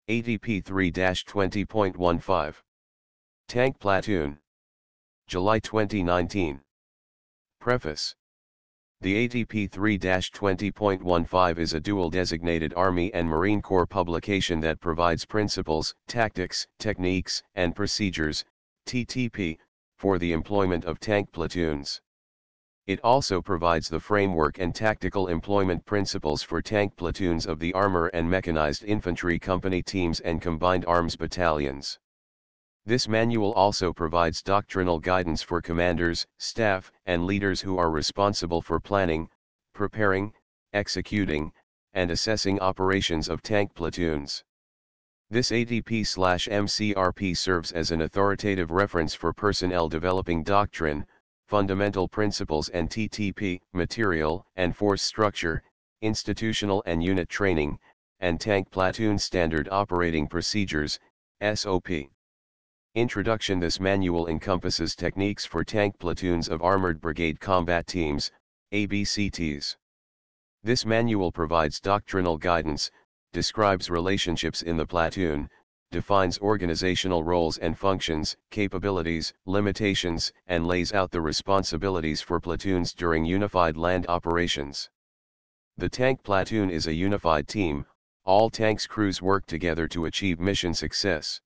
ATP 3-20.15. Tank Platoon. July 2019. Preface. The ATP 3-20.15 is a dual-designated Army and Marine Corps publication that provides principles, tactics, techniques, and procedures, TTP, for the employment of tank platoons. It also provides the framework and tactical employment principles for tank platoons of the Armor and Mechanized Infantry Company teams and Combined Arms battalions. This manual also provides doctrinal guidance for commanders, staff, and leaders who are responsible for planning, preparing, executing, and assessing operations of tank platoons. This ATP/MCRP serves as an authoritative reference for personnel developing doctrine, fundamental principles and TTP, material and force structure, institutional and unit training, and tank platoon standard operating procedures, SOP. Introduction. This manual encompasses techniques for tank platoons of Armored Brigade Combat Teams, ABCTs. This manual provides doctrinal guidance, describes relationships in the platoon, defines organizational roles and functions, capabilities, limitations, and lays out the responsibilities for platoons during unified land operations. The tank platoon is a unified team. All tanks crews work together to achieve mission success.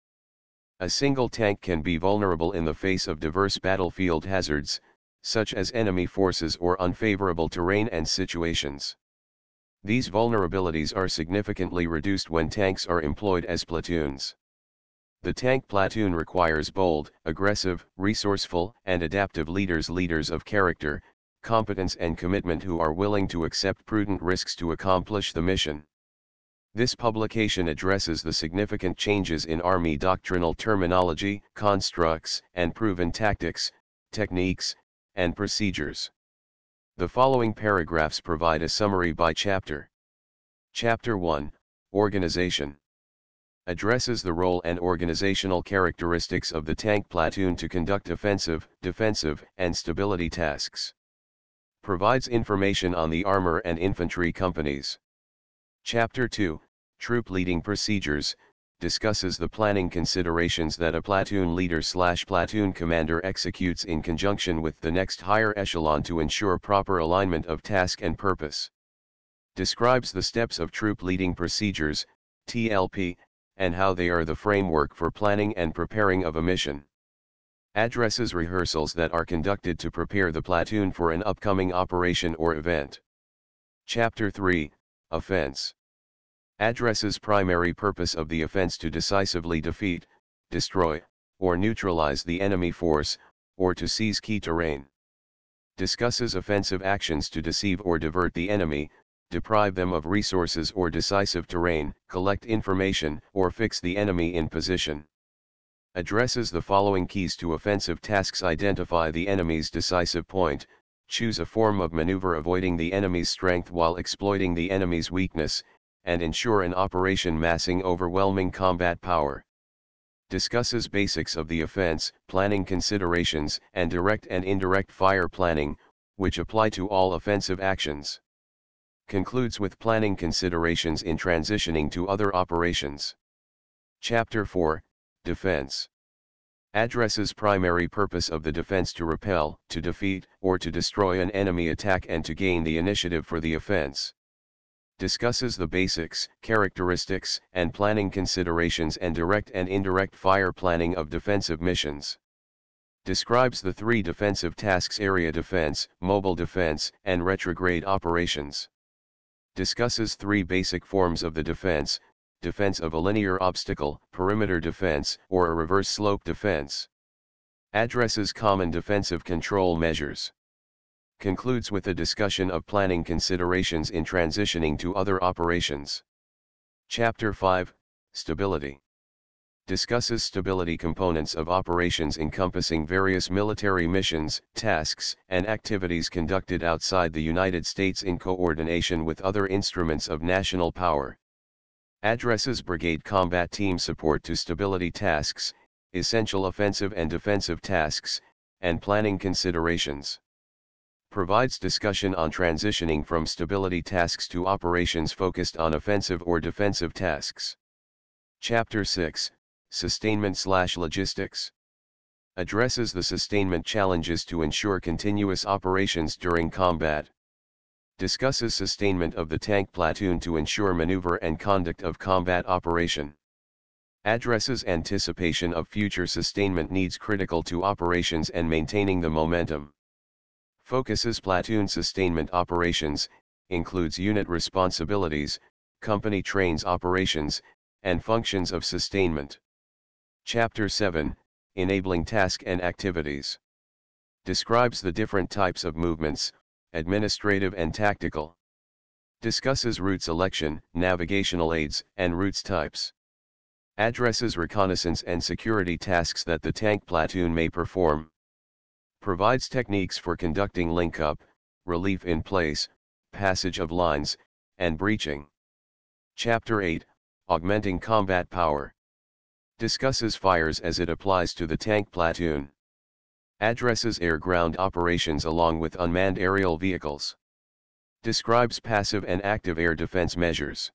A single tank can be vulnerable in the face of diverse battlefield hazards, such as enemy forces or unfavorable terrain and situations. These vulnerabilities are significantly reduced when tanks are employed as platoons. The tank platoon requires bold, aggressive, resourceful, and adaptive leaders of character, competence and commitment who are willing to accept prudent risks to accomplish the mission. This publication addresses the significant changes in Army doctrinal terminology, constructs, and proven tactics, techniques, and procedures. The following paragraphs provide a summary by chapter. Chapter 1, Organization. Addresses the role and organizational characteristics of the tank platoon to conduct offensive, defensive, and stability tasks. Provides information on the armor and infantry companies. Chapter 2, Troop Leading Procedures, discusses the planning considerations that a platoon leader/platoon commander executes in conjunction with the next higher echelon to ensure proper alignment of task and purpose. Describes the steps of troop leading procedures, TLP, and how they are the framework for planning and preparing of a mission. Addresses rehearsals that are conducted to prepare the platoon for an upcoming operation or event. Chapter 3, Offense. Addresses primary purpose of the offense to decisively defeat, destroy, or neutralize the enemy force, or to seize key terrain. Discusses offensive actions to deceive or divert the enemy, deprive them of resources or decisive terrain, collect information, or fix the enemy in position. Addresses the following keys to offensive tasks: identify the enemy's decisive point, choose a form of maneuver avoiding the enemy's strength while exploiting the enemy's weakness, and ensure an operation massing overwhelming combat power. Discusses basics of the offense, planning considerations, and direct and indirect fire planning, which apply to all offensive actions. Concludes with planning considerations in transitioning to other operations. Chapter 4, Defense. Addresses primary purpose of the defense: to repel, to defeat, or to destroy an enemy attack and to gain the initiative for the offense. Discusses the basics, characteristics, and planning considerations and direct and indirect fire planning of defensive missions. Describes the three defensive tasks: area defense, mobile defense, and retrograde operations. Discusses three basic forms of the defense: defense of a linear obstacle, perimeter defense, or a reverse slope defense. Addresses common defensive control measures. Concludes with a discussion of planning considerations in transitioning to other operations. Chapter 5, Stability. Discusses stability components of operations encompassing various military missions, tasks, and activities conducted outside the United States in coordination with other instruments of national power. Addresses brigade combat team support to stability tasks, essential offensive and defensive tasks, and planning considerations. Provides discussion on transitioning from stability tasks to operations focused on offensive or defensive tasks. Chapter 6, Sustainment/Logistics. Addresses the sustainment challenges to ensure continuous operations during combat. Discusses sustainment of the tank platoon to ensure maneuver and conduct of combat operation. Addresses anticipation of future sustainment needs critical to operations and maintaining the momentum. Focuses platoon sustainment operations, includes unit responsibilities, company trains operations, and functions of sustainment. Chapter 7, Enabling Task and Activities. Describes the different types of movements, administrative and tactical. Discusses route selection, navigational aids, and routes types. Addresses reconnaissance and security tasks that the tank platoon may perform. Provides techniques for conducting link-up, relief in place, passage of lines, and breaching. Chapter 8, Augmenting Combat Power. Discusses fires as it applies to the tank platoon. Addresses air-ground operations along with unmanned aerial vehicles. Describes passive and active air defense measures.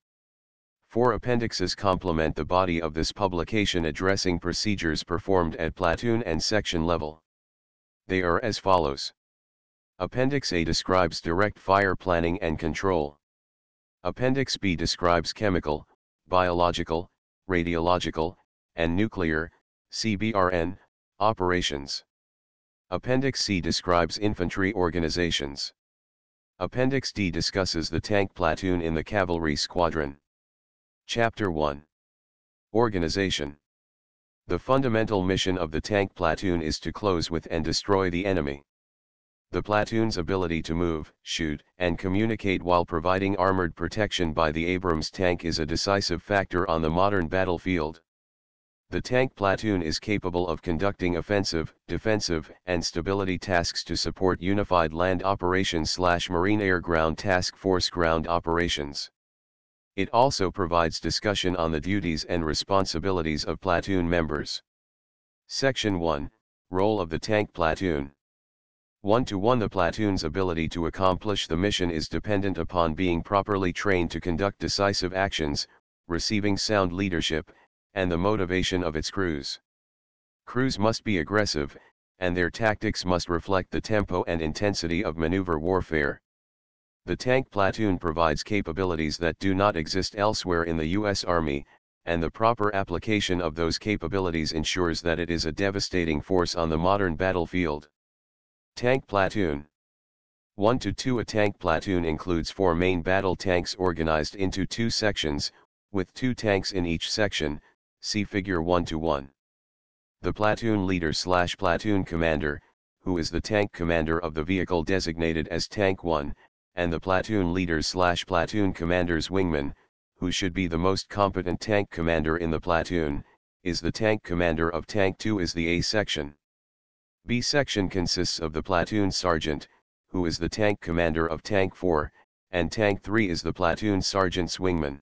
4 appendixes complement the body of this publication addressing procedures performed at platoon and section level. They are as follows. Appendix A describes direct fire planning and control. Appendix B describes chemical, biological, radiological, and nuclear, CBRN, operations. Appendix C describes infantry organizations. Appendix D discusses the tank platoon in the cavalry squadron. Chapter 1. Organization. The fundamental mission of the tank platoon is to close with and destroy the enemy. The platoon's ability to move, shoot, and communicate while providing armored protection by the Abrams tank is a decisive factor on the modern battlefield. The tank platoon is capable of conducting offensive, defensive, and stability tasks to support unified land operations/Marine Air Ground Task Force ground operations. It also provides discussion on the duties and responsibilities of platoon members. Section 1, Role of the tank platoon. 1-1 The platoon's ability to accomplish the mission is dependent upon being properly trained to conduct decisive actions, receiving sound leadership, and the motivation of its crews. Crews must be aggressive, and their tactics must reflect the tempo and intensity of maneuver warfare. The tank platoon provides capabilities that do not exist elsewhere in the U.S. Army, and the proper application of those capabilities ensures that it is a devastating force on the modern battlefield. Tank platoon. 1-2 A tank platoon includes 4 main battle tanks organized into 2 sections, with 2 tanks in each section, see Figure 1-1. The platoon leader/platoon commander, who is the tank commander of the vehicle designated as Tank 1, and the platoon leader/platoon commander's wingman, who should be the most competent tank commander in the platoon, is the tank commander of Tank 2 is the A section. B section consists of the platoon sergeant, who is the tank commander of Tank 4, and Tank 3 is the platoon sergeant's wingman.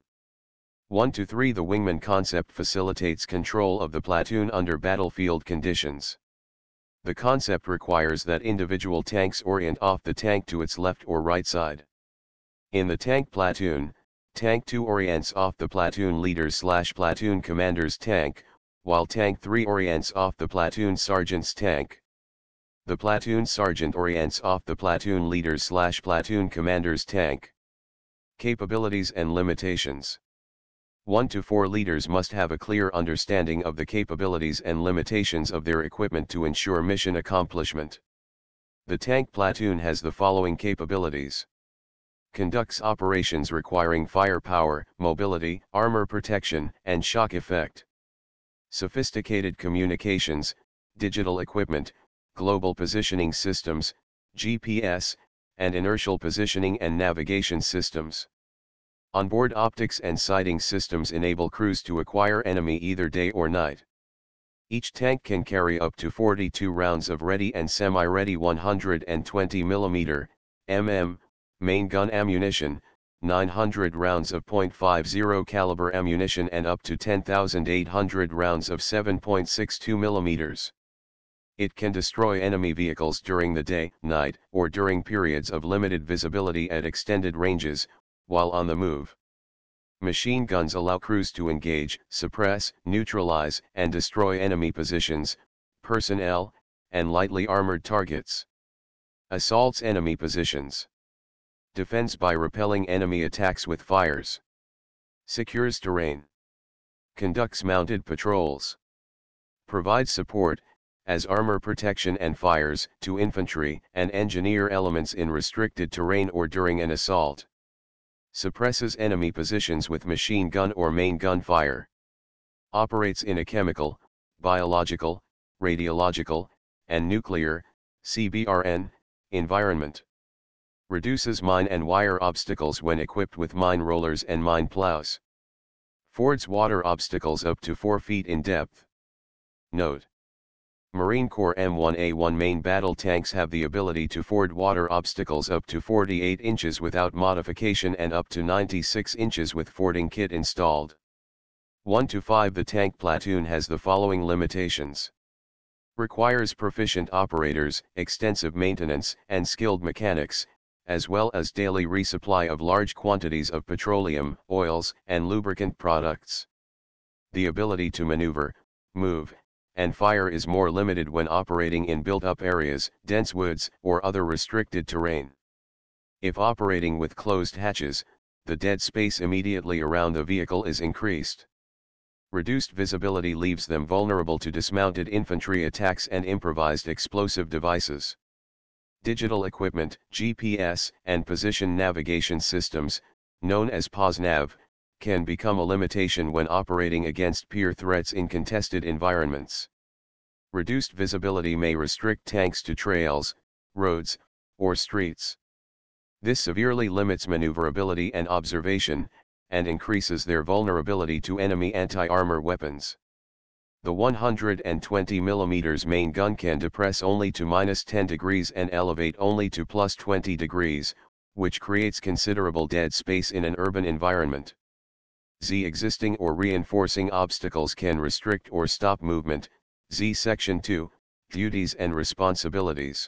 1-3 The wingman concept facilitates control of the platoon under battlefield conditions. The concept requires that individual tanks orient off the tank to its left or right side. In the tank platoon, Tank 2 orients off the platoon leader/platoon commander's tank, while Tank 3 orients off the platoon sergeant's tank. The platoon sergeant orients off the platoon leader/platoon commander's tank. Capabilities and limitations. 1-4 Leaders must have a clear understanding of the capabilities and limitations of their equipment to ensure mission accomplishment. The tank platoon has the following capabilities. Conducts operations requiring firepower, mobility, armor protection, and shock effect. Sophisticated communications, digital equipment, global positioning systems, GPS, and inertial positioning and navigation systems. Onboard optics and sighting systems enable crews to acquire enemy either day or night. Each tank can carry up to 42 rounds of ready and semi-ready 120 mm main gun ammunition, 900 rounds of .50 caliber ammunition and up to 10,800 rounds of 7.62 mm. It can destroy enemy vehicles during the day, night, or during periods of limited visibility at extended ranges, while on the move. Machine guns allow crews to engage, suppress, neutralize, and destroy enemy positions, personnel, and lightly armored targets. Assaults enemy positions. Defends by repelling enemy attacks with fires. Secures terrain. Conducts mounted patrols. Provides support, as armor protection and fires, to infantry and engineer elements in restricted terrain or during an assault. Suppresses enemy positions with machine gun or main gun fire. Operates in a chemical, biological, radiological, and nuclear, CBRN, environment. Reduces mine and wire obstacles when equipped with mine rollers and mine plows. Fords water obstacles up to 4 feet in depth. Note: Marine Corps M1A1 main battle tanks have the ability to ford water obstacles up to 48 inches without modification and up to 96 inches with fording kit installed. 1 to 5 The tank platoon has the following limitations. Requires proficient operators, extensive maintenance, and skilled mechanics, as well as daily resupply of large quantities of petroleum, oils, and lubricant products. The ability to maneuver, move, and fire is more limited when operating in built-up areas, dense woods, or other restricted terrain. If operating with closed hatches, the dead space immediately around the vehicle is increased. Reduced visibility leaves them vulnerable to dismounted infantry attacks and improvised explosive devices. Digital equipment, GPS, and position navigation systems, known as POSNAV, can become a limitation when operating against peer threats in contested environments. Reduced visibility may restrict tanks to trails, roads, or streets. This severely limits maneuverability and observation, and increases their vulnerability to enemy anti-armor weapons. The 120 mm main gun can depress only to -10 degrees and elevate only to +20 degrees, which creates considerable dead space in an urban environment. Z existing or reinforcing obstacles can restrict or stop movement. Z Section 2, Duties and Responsibilities.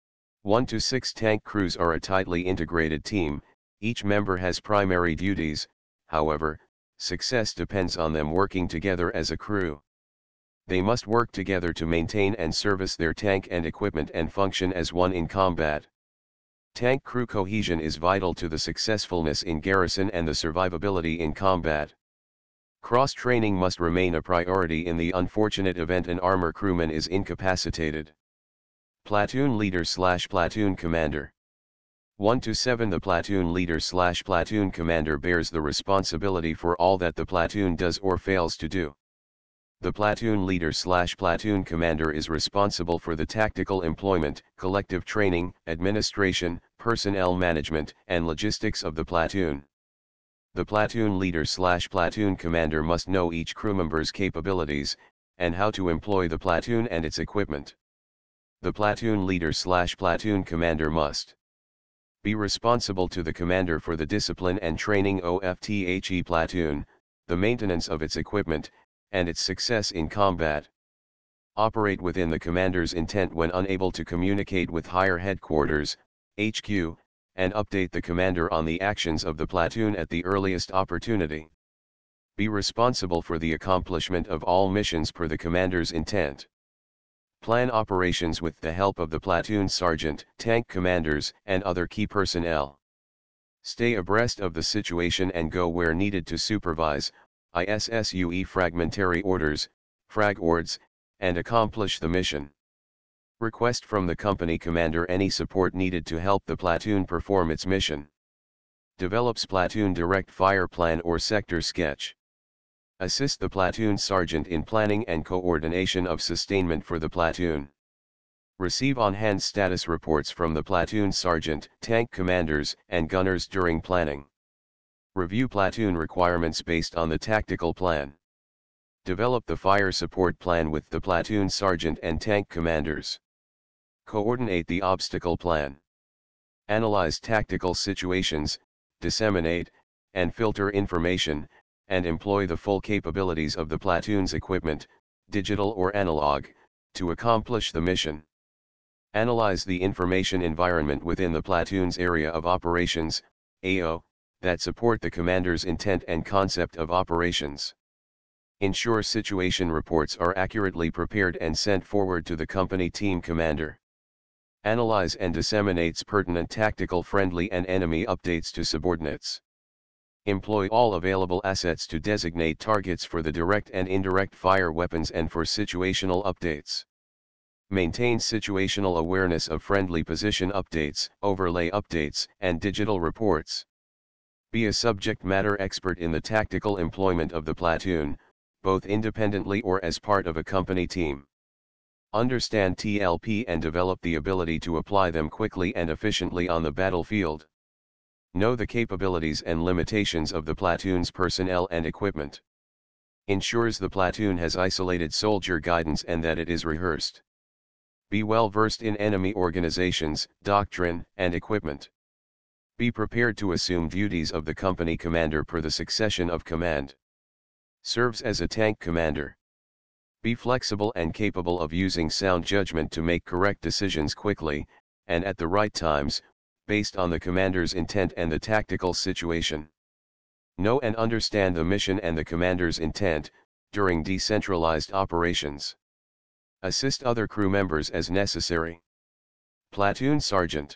1 to 6 tank crews are a tightly integrated team, each member has primary duties, however, success depends on them working together as a crew. They must work together to maintain and service their tank and equipment and function as one in combat. Tank crew cohesion is vital to the successfulness in garrison and the survivability in combat. Cross-training must remain a priority in the unfortunate event an armor crewman is incapacitated. Platoon leader/platoon commander. 1 to 7 The platoon leader/platoon commander bears the responsibility for all that the platoon does or fails to do. The platoon leader/platoon commander is responsible for the tactical employment, collective training, administration, personnel management, and logistics of the platoon. The platoon leader/platoon commander must know each crewmember's capabilities, and how to employ the platoon and its equipment. The platoon leader/platoon commander must be responsible to the commander for the discipline and training of the platoon, the maintenance of its equipment, and its success in combat. Operate within the commander's intent when unable to communicate with higher headquarters, HQ, and update the commander on the actions of the platoon at the earliest opportunity. Be responsible for the accomplishment of all missions per the commander's intent. Plan operations with the help of the platoon sergeant, tank commanders, and other key personnel. Stay abreast of the situation and go where needed to supervise, ISSUE fragmentary orders, frag-ords, and accomplish the mission. Request from the company commander any support needed to help the platoon perform its mission. Develops platoon direct fire plan or sector sketch. Assist the platoon sergeant in planning and coordination of sustainment for the platoon. Receive on-hand status reports from the platoon sergeant, tank commanders, and gunners during planning. Review platoon requirements based on the tactical plan. Develop the fire support plan with the platoon sergeant and tank commanders. Coordinate the obstacle plan. Analyze tactical situations, disseminate, and filter information, and employ the full capabilities of the platoon's equipment, digital or analog, to accomplish the mission. Analyze the information environment within the platoon's area of operations, AO, that support the commander's intent and concept of operations. Ensure situation reports are accurately prepared and sent forward to the company team commander. Analyze and disseminates pertinent tactical friendly and enemy updates to subordinates. Employ all available assets to designate targets for the direct and indirect fire weapons and for situational updates. Maintain situational awareness of friendly position updates, overlay updates, and digital reports. Be a subject matter expert in the tactical employment of the platoon, both independently or as part of a company team. Understand TLP and develop the ability to apply them quickly and efficiently on the battlefield. Know the capabilities and limitations of the platoon's personnel and equipment. Ensures the platoon has isolated soldier guidance and that it is rehearsed. Be well versed in enemy organizations, doctrine, and equipment. Be prepared to assume duties of the company commander per the succession of command. Serves as a tank commander. Be flexible and capable of using sound judgment to make correct decisions quickly, and at the right times, based on the commander's intent and the tactical situation. Know and understand the mission and the commander's intent, during decentralized operations. Assist other crew members as necessary. Platoon Sergeant.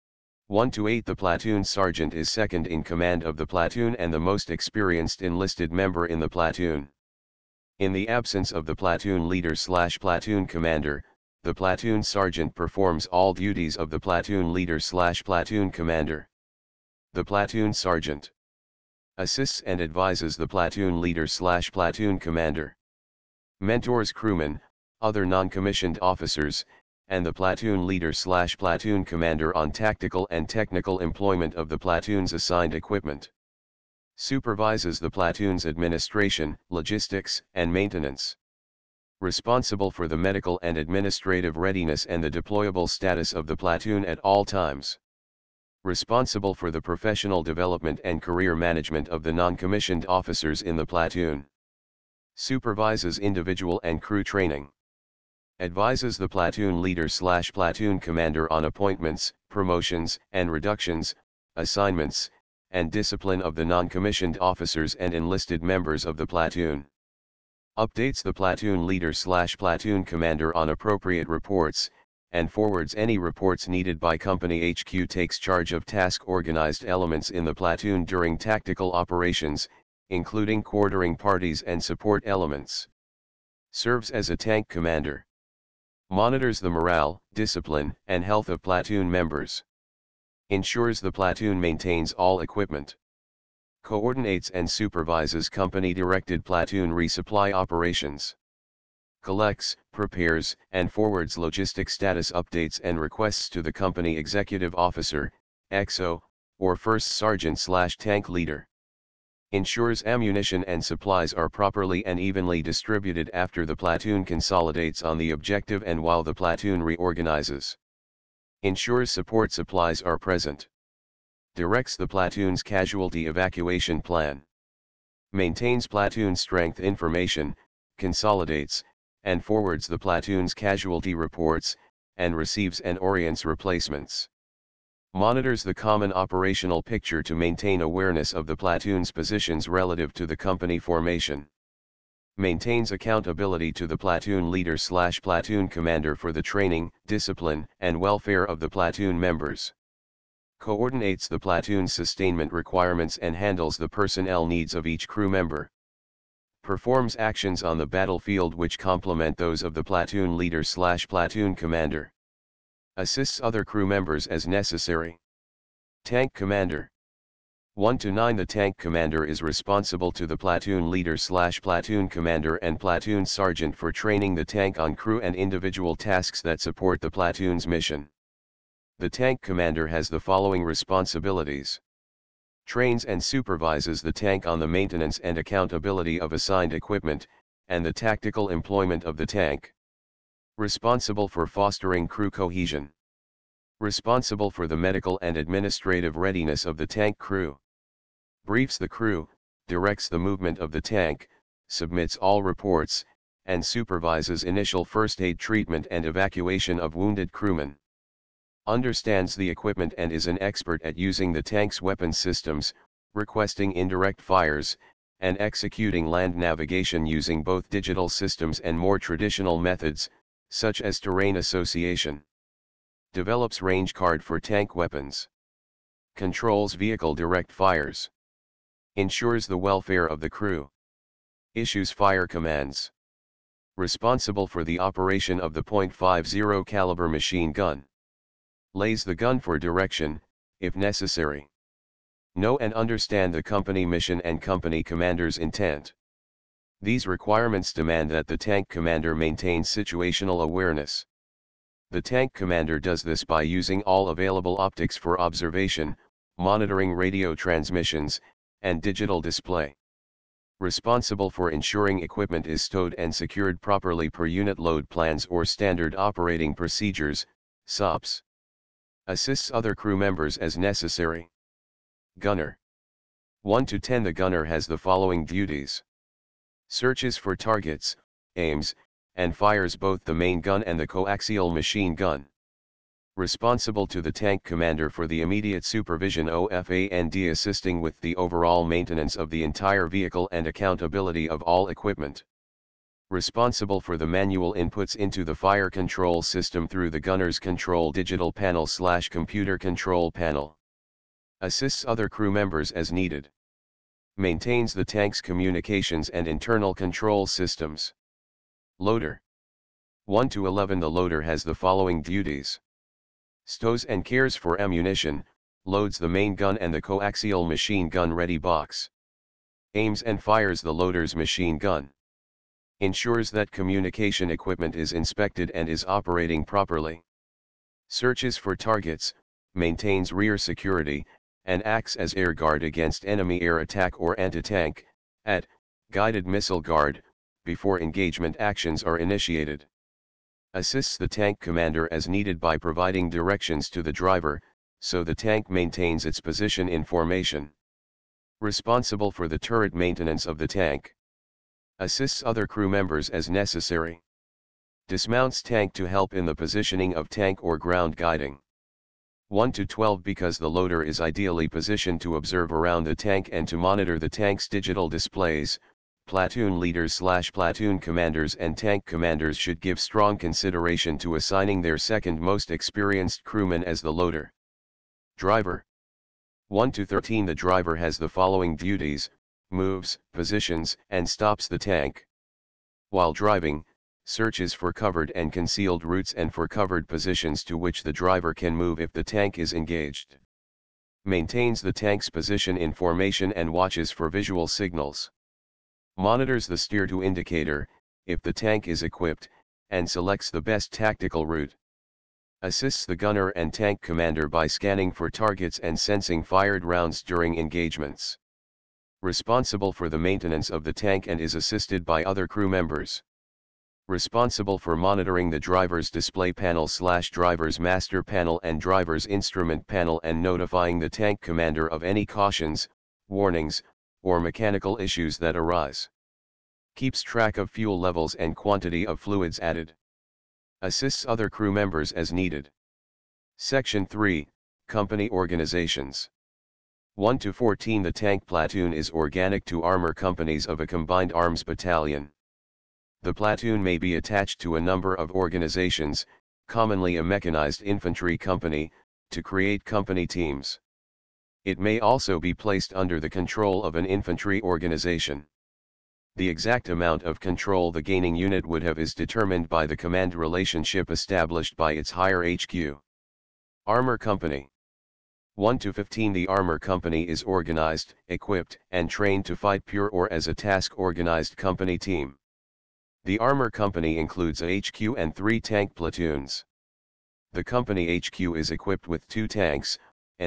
1 to 8. The platoon sergeant is second in command of the platoon and the most experienced enlisted member in the platoon. In the absence of the platoon leader/platoon commander, the platoon sergeant performs all duties of the platoon leader/platoon commander. The platoon sergeant assists and advises the platoon leader/platoon commander. Mentors crewmen, other non-commissioned officers, and the platoon leader/platoon commander on tactical and technical employment of the platoon's assigned equipment. Supervises the platoon's administration, logistics, and maintenance. Responsible for the medical and administrative readiness and the deployable status of the platoon at all times. Responsible for the professional development and career management of the non-commissioned officers in the platoon. Supervises individual and crew training. Advises the platoon leader/platoon commander on appointments, promotions, and reductions, assignments, and discipline of the non-commissioned officers and enlisted members of the platoon. Updates the platoon leader/platoon commander on appropriate reports, and forwards any reports needed by Company HQ. Takes charge of task-organized elements in the platoon during tactical operations, including quartering parties and support elements. Serves as a tank commander. Monitors the morale, discipline, and health of platoon members. Ensures the platoon maintains all equipment. Coordinates and supervises company-directed platoon resupply operations. Collects, prepares, and forwards logistic status updates and requests to the company executive officer, XO, or first sergeant/tank leader. Ensures ammunition and supplies are properly and evenly distributed after the platoon consolidates on the objective and while the platoon reorganizes. Ensures support supplies are present. Directs the platoon's casualty evacuation plan. Maintains platoon strength information, consolidates, and forwards the platoon's casualty reports, and receives and orients replacements. Monitors the common operational picture to maintain awareness of the platoon's positions relative to the company formation. Maintains accountability to the platoon leader/platoon commander for the training, discipline, and welfare of the platoon members. Coordinates the platoon's sustainment requirements and handles the personnel needs of each crew member. Performs actions on the battlefield which complement those of the platoon leader/platoon commander. Assists other crew members as necessary. Tank commander. 1 to 9. The tank commander is responsible to the platoon leader/platoon commander and platoon sergeant for training the tank on crew and individual tasks that support the platoon's mission. The tank commander has the following responsibilities. Trains and supervises the tank on the maintenance and accountability of assigned equipment, and the tactical employment of the tank. Responsible for fostering crew cohesion. Responsible for the medical and administrative readiness of the tank crew. Briefs the crew, directs the movement of the tank, submits all reports, and supervises initial first aid treatment and evacuation of wounded crewmen. Understands the equipment and is an expert at using the tank's weapon systems, requesting indirect fires, and executing land navigation using both digital systems and more traditional methods, such as terrain association. Develops range card for tank weapons. Controls vehicle direct fires. Ensures the welfare of the crew. Issues fire commands. Responsible for the operation of the .50 caliber machine gun. Lays the gun for direction, if necessary. Know and understand the company mission and company commander's intent. These requirements demand that the tank commander maintains situational awareness. The tank commander does this by using all available optics for observation, monitoring radio transmissions, and digital display. Responsible for ensuring equipment is stowed and secured properly per unit load plans or standard operating procedures, SOPs. Assists other crew members as necessary. Gunner. 1 to 10. The gunner has the following duties. Searches for targets, aims, and fires both the main gun and the coaxial machine gun. Responsible to the tank commander for the immediate supervision and assisting with the overall maintenance of the entire vehicle and accountability of all equipment. Responsible for the manual inputs into the fire control system through the gunner's control digital panel/computer control panel. Assists other crew members as needed. Maintains the tank's communications and internal control systems. Loader. 1 to 11. The loader has the following duties. Stows and cares for ammunition, loads the main gun and the coaxial machine gun ready box. Aims and fires the loader's machine gun. Ensures that communication equipment is inspected and is operating properly. Searches for targets, maintains rear security, and acts as air guard against enemy air attack or anti-tank, guided missile guard, before engagement actions are initiated. Assists the tank commander as needed by providing directions to the driver, so the tank maintains its position in formation. Responsible for the turret maintenance of the tank. Assists other crew members as necessary. Dismounts tank to help in the positioning of tank or ground guiding. 1 to 12. Because the loader is ideally positioned to observe around the tank and to monitor the tank's digital displays, platoon leaders/platoon commanders and tank commanders should give strong consideration to assigning their second most experienced crewman as the loader. Driver. 1 to 13. The driver has the following duties, moves, positions, and stops the tank. While driving, searches for covered and concealed routes and for covered positions to which the driver can move if the tank is engaged. Maintains the tank's position in formation and watches for visual signals. Monitors the steer-to indicator, if the tank is equipped, and selects the best tactical route. Assists the gunner and tank commander by scanning for targets and sensing fired rounds during engagements. Responsible for the maintenance of the tank and is assisted by other crew members. Responsible for monitoring the driver's display panel/driver's master panel and driver's instrument panel and notifying the tank commander of any cautions, warnings, or mechanical issues that arise. Keeps track of fuel levels and quantity of fluids added. Assists other crew members as needed. Section 3, Company Organizations. 1 to 14. The tank platoon is organic to armor companies of a combined arms battalion. The platoon may be attached to a number of organizations, commonly a mechanized infantry company, to create company teams. It may also be placed under the control of an infantry organization. The exact amount of control the gaining unit would have is determined by the command relationship established by its higher HQ. Armor Company. 1 to 15. The armor company is organized, equipped, and trained to fight pure or as a task organized company team. The armor company includes a HQ and 3 tank platoons. The company HQ is equipped with 2 tanks, an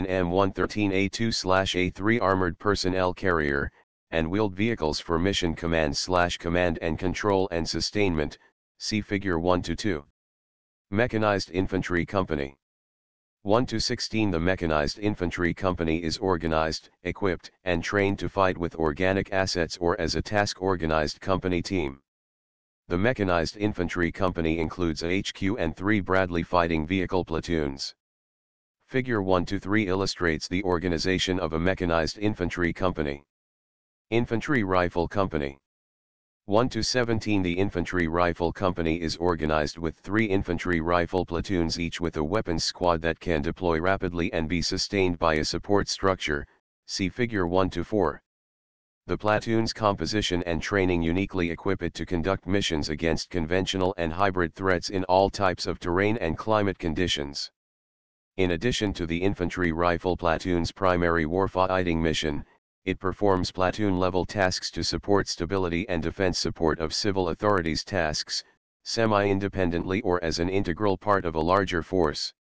M113A2/A3 armored personnel carrier, and wheeled vehicles for mission command and control and sustainment, see Figure 1 to 2. Mechanized Infantry Company. 1 to 16. The Mechanized Infantry Company is organized, equipped, and trained to fight with organic assets or as a task organized company team. The Mechanized Infantry Company includes a HQ and 3 Bradley fighting vehicle platoons. Figure 1-3 illustrates the organization of a mechanized infantry company. Infantry Rifle Company. 1-17 The Infantry Rifle Company is organized with 3 infantry rifle platoons, each with a weapons squad that can deploy rapidly and be sustained by a support structure, see Figure 1-4. The platoon's composition and training uniquely equip it to conduct missions against conventional and hybrid threats in all types of terrain and climate conditions. In addition to the infantry rifle platoon's primary warfighting mission, it performs platoon-level tasks to support stability and defense support of civil authorities' tasks, semi-independently or as an integral part of a larger force.